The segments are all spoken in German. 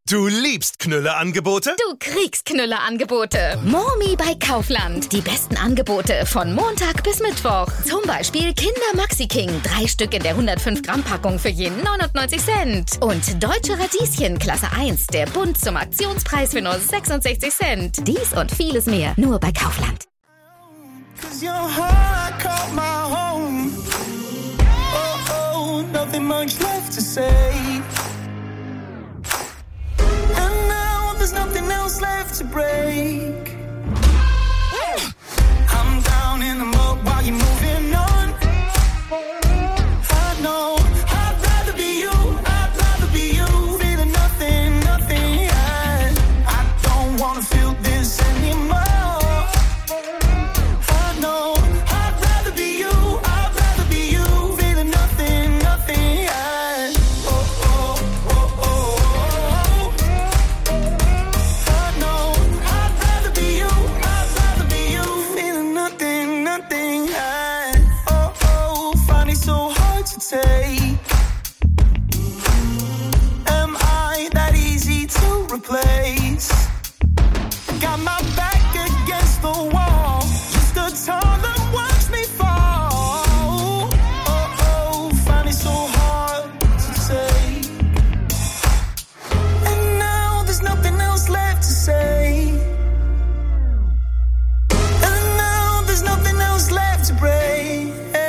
Du liebst Knülle-Angebote? Du kriegst Knülle-Angebote. Momi bei Kaufland. Die besten Angebote von Montag bis Mittwoch. Zum Beispiel Kinder Maxi King. 3 Stück in der 105 Gramm Packung für jeden 99 Cent. Und deutsche Radieschen Klasse 1. Der Bund zum Aktionspreis für nur 66 Cent. Dies und vieles mehr. Nur bei Kaufland. There's nothing else left to break. I'm down in the mud while you're moving on. I know I'd rather be you, I'd rather be you. Feeling nothing, nothing, yeah. I don't wanna feel this anymore. I know I'd rather be you, I'd rather be you. Feeling nothing, nothing, yeah. Oh, oh, oh, oh, oh. Take. Am I that easy to replace? Got my back against the wall, just a tall that watch me fall. Oh, oh, find it so hard to take. And now there's nothing else left to say. And now there's nothing else left to break.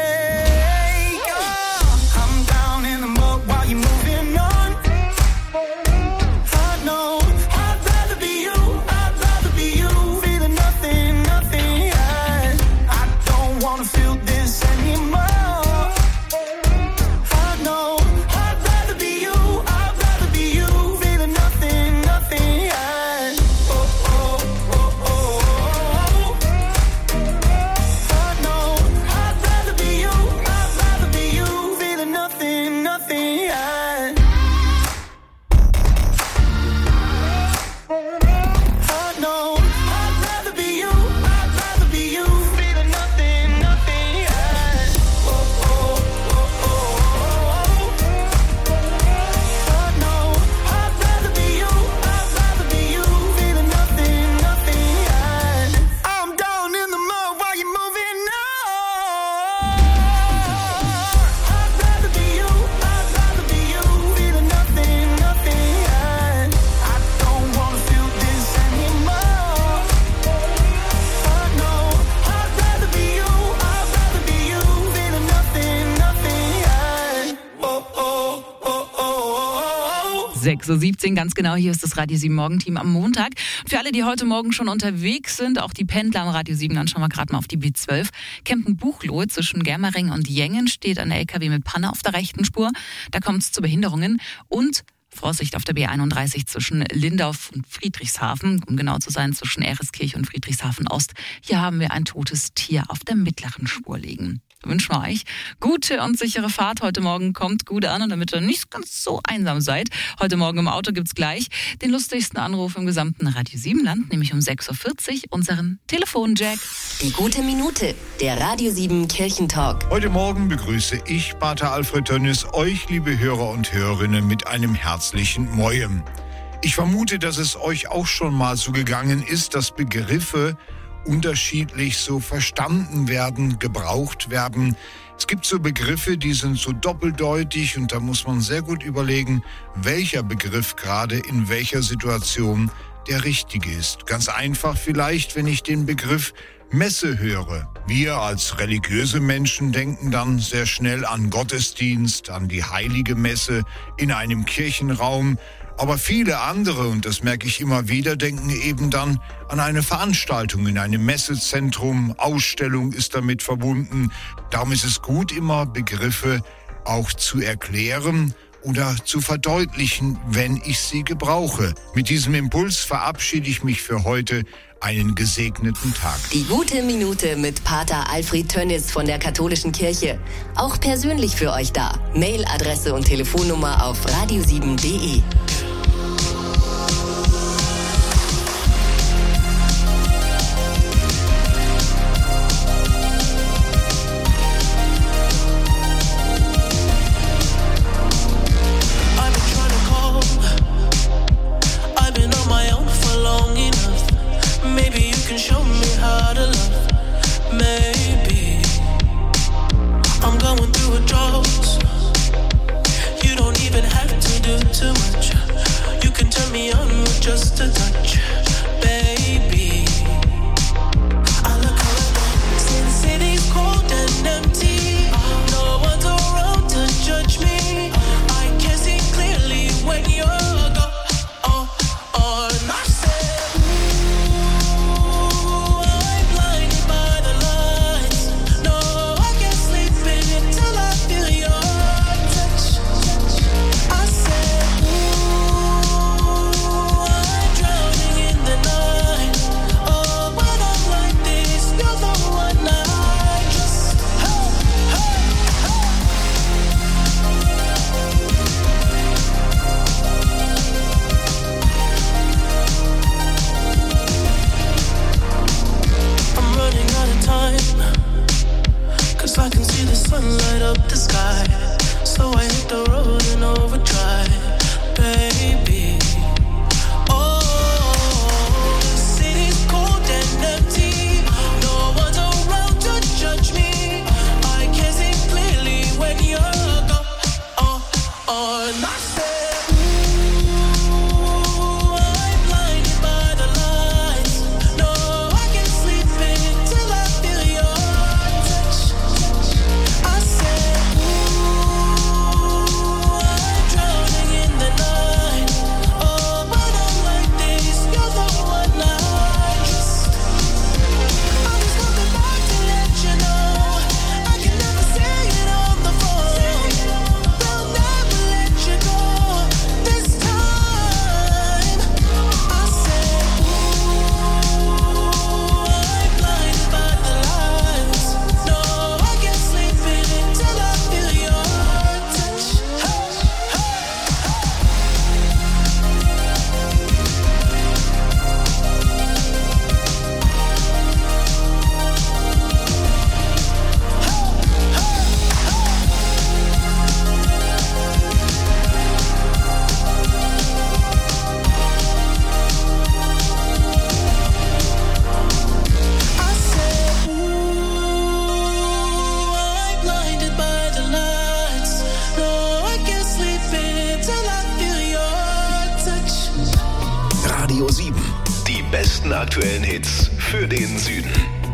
So 17 ganz genau, hier ist das Radio 7 Morgenteam am Montag. Für alle, die heute Morgen schon unterwegs sind, auch die Pendler am Radio 7, dann schauen wir gerade mal auf die B12. Kempen-Buchloe zwischen Germering und Jengen steht ein LKW mit Panne auf der rechten Spur. Da kommt es zu Behinderungen und Vorsicht auf der B31 zwischen Lindau und Friedrichshafen, um genau zu sein, zwischen Ereskirch und Friedrichshafen Ost. Hier haben wir ein totes Tier auf der mittleren Spur liegen. Wir wünschen euch gute und sichere Fahrt heute Morgen. Kommt gut an und damit ihr nicht ganz so einsam seid. Heute Morgen im Auto gibt's gleich den lustigsten Anruf im gesamten Radio 7 Land, nämlich um 6.40 Uhr, unseren Telefonjack. Die gute Minute, der Radio 7 Kirchentalk. Heute Morgen begrüße ich, Pater Alfred Tönnies, euch, liebe Hörer und Hörerinnen, mit einem herzlichen Mojem. Ich vermute, dass es euch auch schon mal so gegangen ist, dass Begriffe unterschiedlich so verstanden werden, gebraucht werden. Es gibt so Begriffe, die sind so doppeldeutig und da muss man sehr gut überlegen, welcher Begriff gerade in welcher Situation der richtige ist. Ganz einfach vielleicht, wenn ich den Begriff Messe höre. Wir als religiöse Menschen denken dann sehr schnell an Gottesdienst, an die heilige Messe in einem Kirchenraum. Aber viele andere, und das merke ich immer wieder, denken eben dann an eine Veranstaltung in einem Messezentrum. Ausstellung ist damit verbunden. Darum ist es gut, immer Begriffe auch zu erklären oder zu verdeutlichen, wenn ich sie gebrauche. Mit diesem Impuls verabschiede ich mich für heute. Einen gesegneten Tag. Die gute Minute mit Pater Alfred Tönnies von der Katholischen Kirche. Auch persönlich für euch da. Mailadresse und Telefonnummer auf radio7.de. Radio 7. Die besten aktuellen Hits für den Süden.